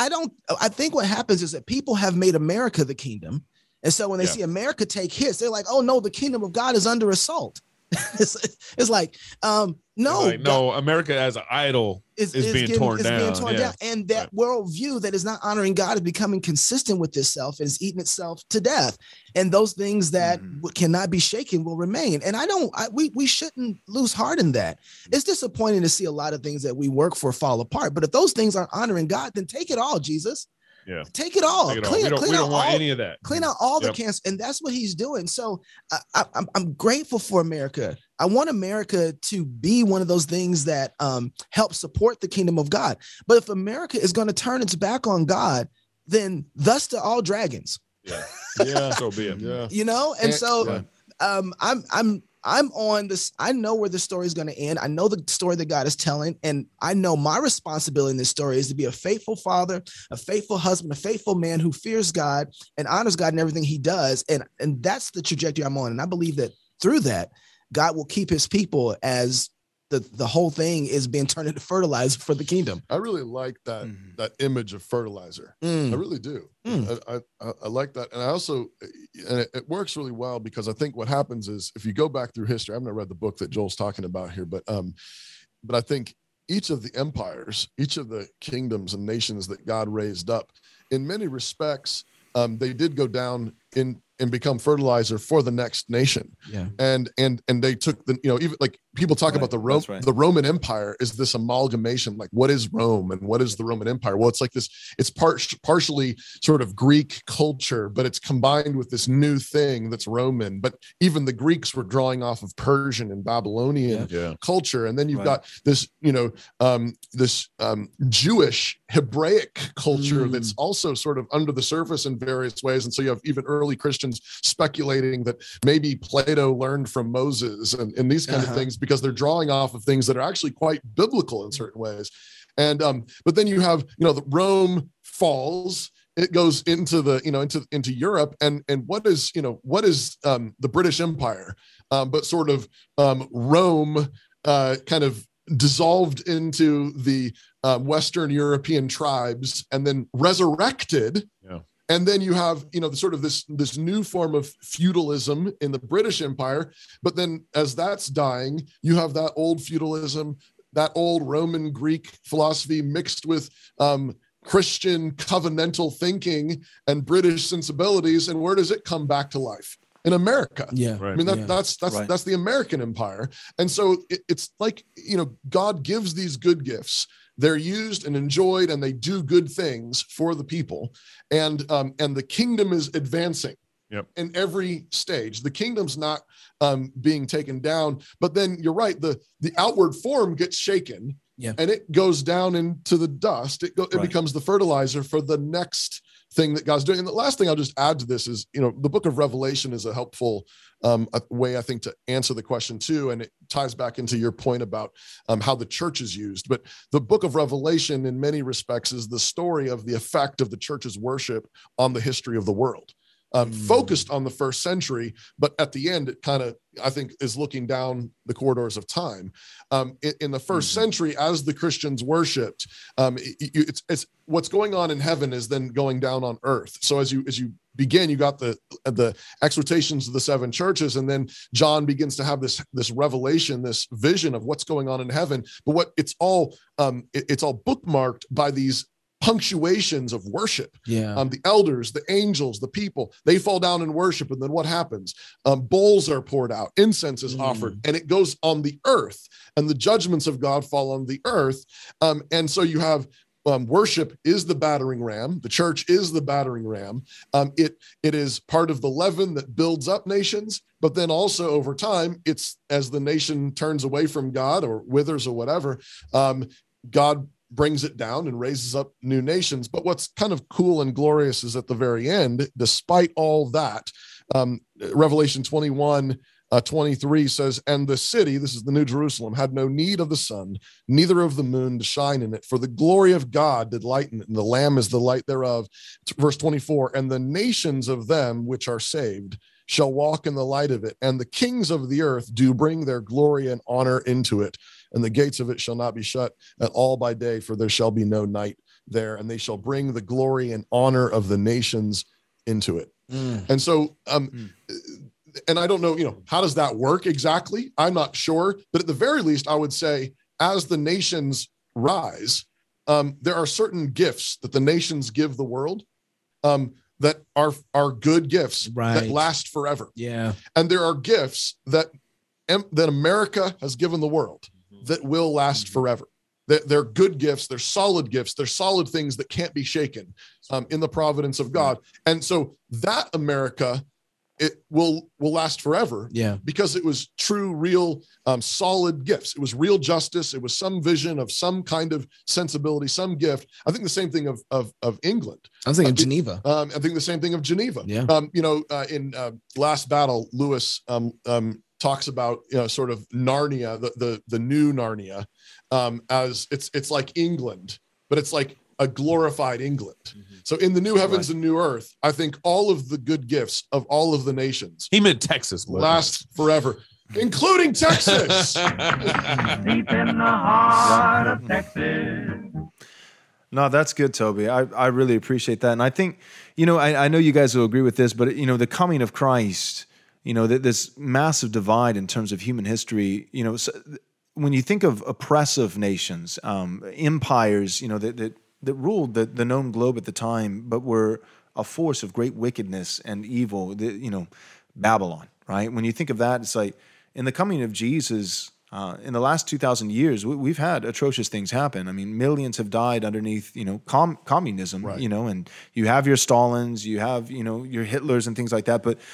I think what happens is that people have made America the kingdom. And so when they see America take hits, they're like, oh no, the kingdom of God is under assault. It's like, no, America as an idol is being torn down. And that worldview that is not honoring God is becoming consistent with itself and is eating itself to death. And those things that cannot be shaken will remain. And we shouldn't lose heart in that. It's disappointing to see a lot of things that we work for fall apart. But if those things aren't honoring God, then take it all, Jesus. Yeah. Take it all. Take it all. Clean, We don't, clean we out don't want all, any of that. clean out all the Yep. cancer. And that's what he's doing. So I'm grateful for America. I want America to be one of those things that help support the kingdom of God. But if America is going to turn its back on God, then thus to all dragons. Yeah. Yeah. So be it. Yeah. You know, and so Yeah. I'm on this. I know where the story is going to end. I know the story that God is telling, and I know my responsibility in this story is to be a faithful father, a faithful husband, a faithful man who fears God and honors God in everything he does. And that's the trajectory I'm on. And I believe that through that, God will keep his people as the whole thing is being turned into fertilizer for the kingdom. I really like that that image of fertilizer. I really do. I like that, and I also, and it works really well because I think what happens is if you go back through history, I've not read the book that Joel's talking about here, but I think each of the empires, each of the kingdoms and nations that God raised up, in many respects, they did go down and become fertilizer for the next nation. Yeah. And they took the, even like people talk about the Roman Empire is this amalgamation, like what is Rome and what is the Roman Empire? Well, it's like this, it's partially sort of Greek culture, but it's combined with this new thing that's Roman. But even the Greeks were drawing off of Persian and Babylonian culture. And then you've got this, Jewish Hebraic culture that's also sort of under the surface in various ways. And so you have even early Christians speculating that maybe Plato learned from Moses and these kind of things, because they're drawing off of things that are actually quite biblical in certain ways. And but then you have, the Rome falls, it goes into the, into Europe, and what is the British Empire, but sort of Rome kind of dissolved into the Western European tribes and then resurrected. Yeah. And then you have, sort of this new form of feudalism in the British Empire. But then as that's dying, you have that old feudalism, that old Roman Greek philosophy mixed with Christian covenantal thinking and British sensibilities. And where does it come back to life? In America. Yeah. Right. I mean, that's the American empire. And so it's like, God gives these good gifts. They're used and enjoyed, and they do good things for the people. And the kingdom is advancing in every stage. The kingdom's not being taken down, but then you're right. The outward form gets shaken and it goes down into the dust. It becomes the fertilizer for the next thing that God's doing. And the last thing I'll just add to this is, the book of Revelation is a helpful way, I think, to answer the question too. And it ties back into your point about how the church is used. But the book of Revelation in many respects is the story of the effect of the church's worship on the history of the world. Focused on the first century, but at the end, it kind of, I think, is looking down the corridors of time. In the first century, as the Christians worshipped, it's what's going on in heaven is then going down on earth. So as you begin, you got the exhortations of the seven churches, and then John begins to have this revelation, this vision of what's going on in heaven. But what it's all bookmarked by these punctuations of worship. The elders, the angels, the people, they fall down and worship. And then what happens? Bowls are poured out, incense is offered, and it goes on the earth, and the judgments of God fall on the earth. And so you have worship is the battering ram. The church is the battering ram. It is part of the leaven that builds up nations, but then also over time, it's as the nation turns away from God or withers or whatever, God brings it down and raises up new nations. But what's kind of cool and glorious is at the very end, despite all that, Revelation 21:23 says, and the city, this is the New Jerusalem, had no need of the sun, neither of the moon to shine in it, for the glory of God did lighten it, and the Lamb is the light thereof. Verse 24, and the nations of them which are saved shall walk in the light of it, and the kings of the earth do bring their glory and honor into it. And the gates of it shall not be shut at all by day, for there shall be no night there, and they shall bring the glory and honor of the nations into it. And so, and I don't know, how does that work exactly? I'm not sure, but at the very least, I would say as the nations rise, there are certain gifts that the nations give the world that are good gifts that last forever. And there are gifts that America has given the world that will last forever. They're good gifts. They're solid gifts. They're solid things that can't be shaken in the providence of God. And so that America, it will last forever. Yeah. Because it was true, real, solid gifts. It was real justice. It was some vision of some kind of sensibility, some gift. I think the same thing of England. I was thinking Geneva. I think the same thing of Geneva. Yeah. In Last Battle, Lewis talks about, sort of Narnia, the new Narnia, as it's like England, but it's like a glorified England. So in the new heavens and new earth, I think all of the good gifts of all of the nations He meant Texas. last forever, including Texas. Deep in the heart of Texas. No, that's good, Toby. I really appreciate that. And I think, I know you guys will agree with this, but, the coming of Christ, this massive divide in terms of human history, so when you think of oppressive nations, empires, that ruled the known globe at the time, but were a force of great wickedness and evil, Babylon, right? When you think of that, it's like in the coming of Jesus, in the last 2,000 years, we've had atrocious things happen. I mean, millions have died underneath, communism, Right. And you have your Stalins, you have, your Hitlers and things like that. But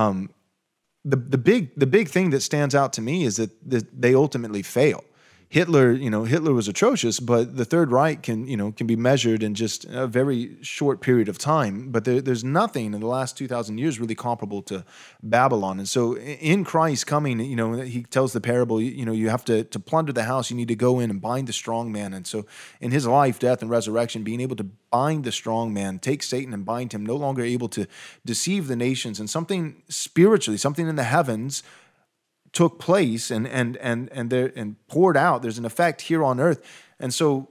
the big thing that stands out to me is that they ultimately fail. Hitler was atrocious, but the Third Reich can be measured in just a very short period of time. But there's nothing in the last 2,000 years really comparable to Babylon. And so in Christ coming, he tells the parable, you have to plunder the house, you need to go in and bind the strong man. And so in his life, death, and resurrection, being able to bind the strong man, take Satan and bind him, no longer able to deceive the nations, and something spiritually, something in the heavens took place and poured out. There's an effect here on earth. And so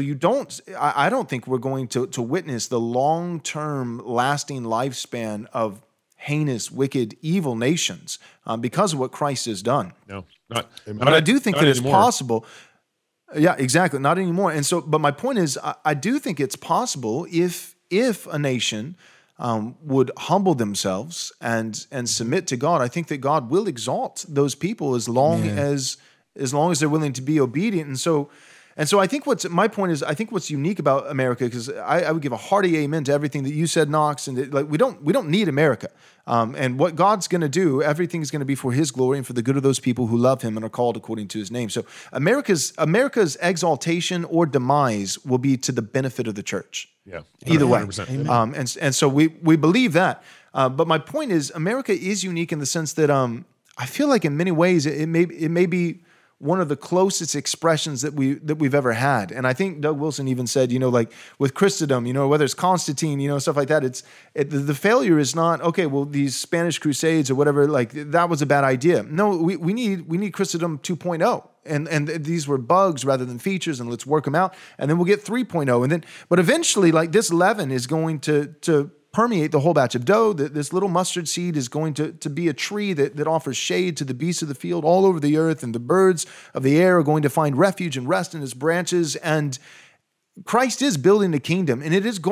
I don't think we're going to witness the long-term lasting lifespan of heinous, wicked, evil nations because of what Christ has done. No, But I do think that it's anymore. possible. Yeah, exactly. Not anymore. And so, but my point is, I do think it's possible if a nation would humble themselves and submit to God, I think that God will exalt those people as long as they're willing to be obedient. And so I think my point is, I think what's unique about America, because I would give a hearty amen to everything that you said, Knox, and we don't need America. And what God's going to do, everything's going to be for His glory and for the good of those people who love Him and are called according to His name. So America's exaltation or demise will be to the benefit of the church. Yeah, Either way. 100%. And so we believe that. But my point is, America is unique in the sense that I feel like in many ways it may be one of the closest expressions that we've ever had. And I think Doug Wilson even said, like with Christendom, whether it's Constantine, stuff like that, the failure is not, okay, well, these Spanish Crusades or whatever, like that was a bad idea. No, we need Christendom 2.0. And these were bugs rather than features, and let's work them out. And then we'll get 3.0. But eventually, like this leaven is going to permeate the whole batch of dough. This little mustard seed is going to be a tree that offers shade to the beasts of the field all over the earth, and the birds of the air are going to find refuge and rest in its branches. And Christ is building a kingdom, and his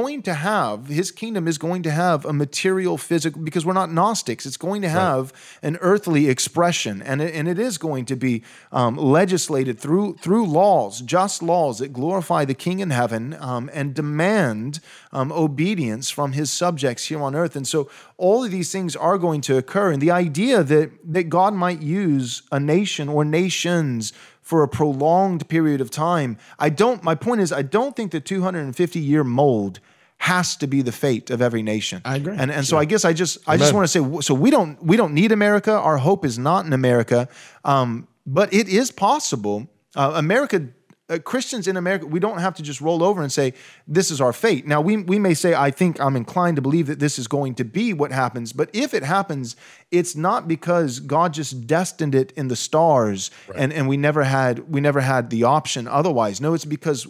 kingdom is going to have a material, physical, because we're not Gnostics. It's going to have an earthly expression, and it is going to be legislated through laws, just laws that glorify the King in heaven and demand obedience from his subjects here on earth. And so all of these things are going to occur. And the idea that God might use a nation or nations for a prolonged period of time, my point is, I don't think the 250-year mold has to be the fate of every nation. I agree. And so I guess I just want to say, so we don't need America. Our hope is not in America, but it is possible. Christians in America, we don't have to just roll over and say, this is our fate. Now, we may say, I'm inclined to believe that this is going to be what happens. But if it happens, it's not because God just destined it in the stars and we never had the option otherwise. No, it's because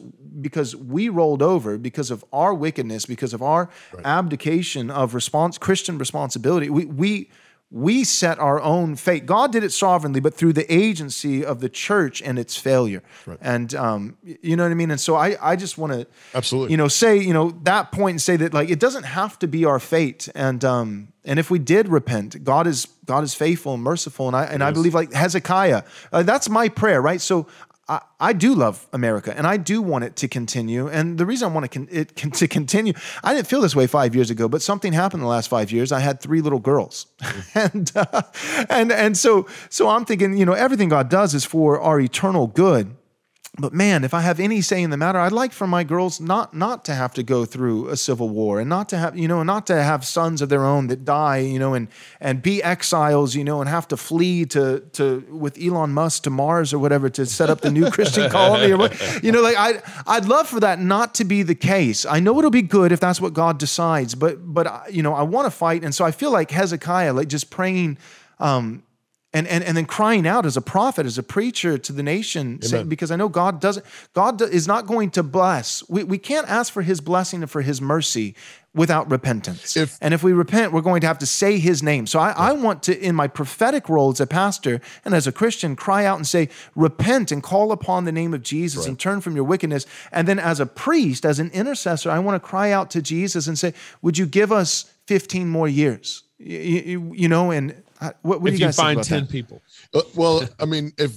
we rolled over, because of our wickedness, because of our abdication of Christian responsibility. We set our own fate. God did it sovereignly, but through the agency of the church and its failure. Right. And you know what I mean? And so I just want to absolutely say, that point and say that like it doesn't have to be our fate. And if we did repent, God is faithful and merciful. And I believe like Hezekiah, that's my prayer, right? So I do love America, and I do want it to continue. And the reason I want it to continue, I didn't feel this way 5 years ago, but something happened in the last 5 years. I had 3 little girls, and so I'm thinking, you know, everything God does is for our eternal good. But man, if I have any say in the matter, I'd like for my girls not to have to go through a civil war, and not to have, you know, not to have sons of their own that die, you know, and be exiles, you know, and have to flee to with Elon Musk to Mars or whatever to set up the new Christian colony or what, you know, like I'd love for that not to be the case. I know it'll be good if that's what God decides, but you know, I want to fight, and so I feel like Hezekiah, like just praying. And then crying out as a prophet, as a preacher to the nation, saying, because I know God is not going to bless. We can't ask for his blessing and for his mercy without repentance. And if we repent, we're going to have to say his name. So I want to, in my prophetic role as a pastor and as a Christian, cry out and say, repent and call upon the name of Jesus and turn from your wickedness. And then as a priest, as an intercessor, I want to cry out to Jesus and say, would you give us 15 more years? You know, and what do you guys think about 10 that? people? Well, I mean, if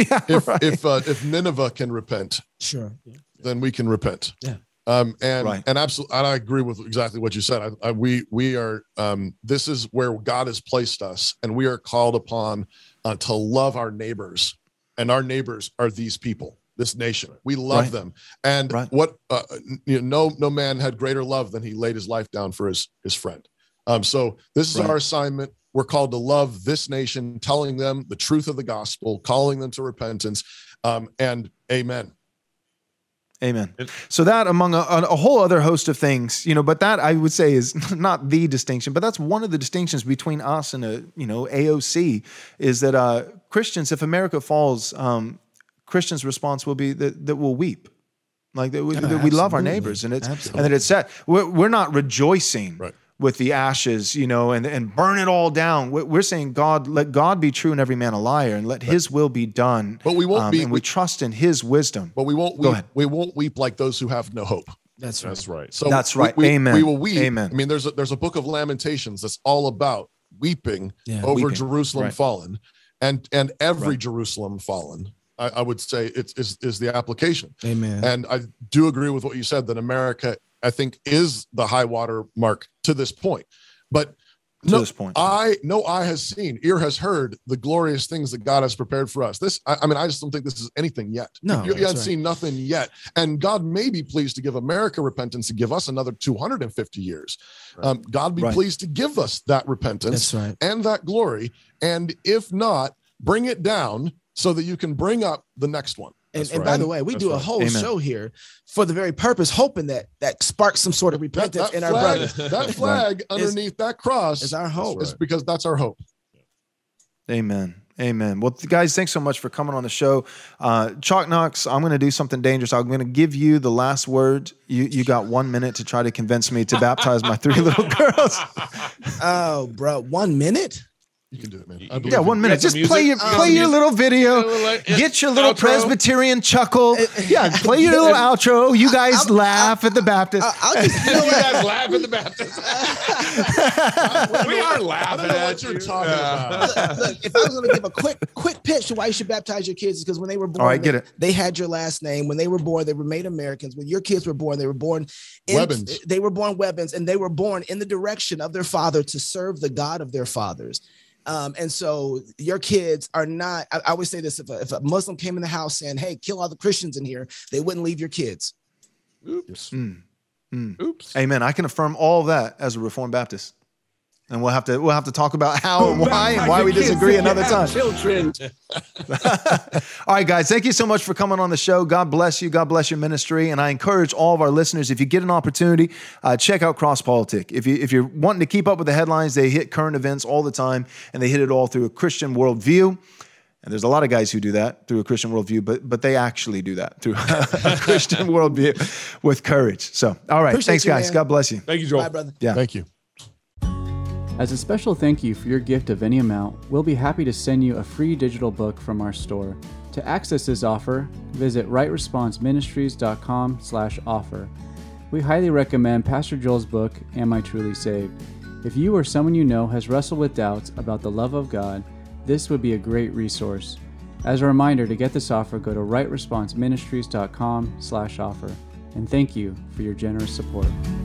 Nineveh can repent, Sure, then we can repent. Yeah. And absolutely, and I agree with exactly what you said. We are. This is where God has placed us, and we are called upon to love our neighbors, and our neighbors are these people, this nation. We love them, and what you know, no man had greater love than he laid his life down for his friend. So this is our assignment. We're called to love this nation, telling them the truth of the gospel, calling them to repentance, and amen. Amen. So that among a whole other host of things, you know, but that I would say is not the distinction, but that's one of the distinctions between us and AOC is that Christians, if America falls, Christians' response will be that we'll weep. Like that we love our neighbors, and that it's sad. We're not rejoicing with the ashes, you know, and burn it all down. We're saying, God, let God be true and every man a liar, and let his will be done. But we won't be, and we trust in his wisdom. But we won't weep. We won't weep like those who have no hope. That's right. So that's right. Amen. We will weep. Amen. I mean, there's a book of Lamentations that's all about weeping over Jerusalem fallen, and every Jerusalem fallen. I would say is the application. Amen. And I do agree with what you said that America, I think, is the high water mark to this point. But eye has seen, ear has heard the glorious things that God has prepared for us. I mean, I just don't think this is anything yet. No, you haven't seen nothing yet. And God may be pleased to give America repentance and give us another 250 years. God be pleased to give us that repentance and that glory. And if not, bring it down so that you can bring up the next one. And by the way, we do a whole show here for the very purpose, hoping that sparks some sort of repentance in our brothers. That flag underneath that cross is our hope. It's because that's our hope. Amen. Amen. Well, guys, thanks so much for coming on the show. Chalk Knox, I'm going to do something dangerous. I'm going to give you the last word. You got 1 minute to try to convince me to baptize my 3 little girls. Oh, bro, 1 minute? You can do it, man. Yeah, 1 minute. Just play your little video. Get your little outro. Presbyterian chuckle. Yeah, play your little outro. You guys laugh at the Baptist. You guys laugh at the Baptist. We are laughing at what you're talking about. Look, if I was going to give a quick pitch to why you should baptize your kids, is because when they were born, they had your last name. When they were born, they were made Americans. When your kids were born, they were born Webbins. They were born Webbins, and they were born in the direction of their father to serve the God of their fathers. And so your kids are not, I always say this, if a Muslim came in the house saying, hey, kill all the Christians in here, they wouldn't leave your kids. Oops. Oops. Amen. I can affirm all of that as a Reformed Baptist. And we'll have to talk about how and why we disagree another time. Children. All right, guys, thank you so much for coming on the show. God bless you. God bless your ministry. And I encourage all of our listeners, if you get an opportunity, check out Cross Politic. If you're wanting to keep up with the headlines, they hit current events all the time, and they hit it all through a Christian worldview. And there's a lot of guys who do that through a Christian worldview, but they actually do that through a Christian worldview with courage. So, all right. Thanks, guys. Man. God bless you. Thank you, Joel. Bye, brother. Yeah. Thank you. As a special thank you for your gift of any amount, we'll be happy to send you a free digital book from our store. To access this offer, visit rightresponseministries.com/offer. We highly recommend Pastor Joel's book, Am I Truly Saved? If you or someone you know has wrestled with doubts about the love of God, this would be a great resource. As a reminder, to get this offer, go to rightresponseministries.com/offer. And thank you for your generous support.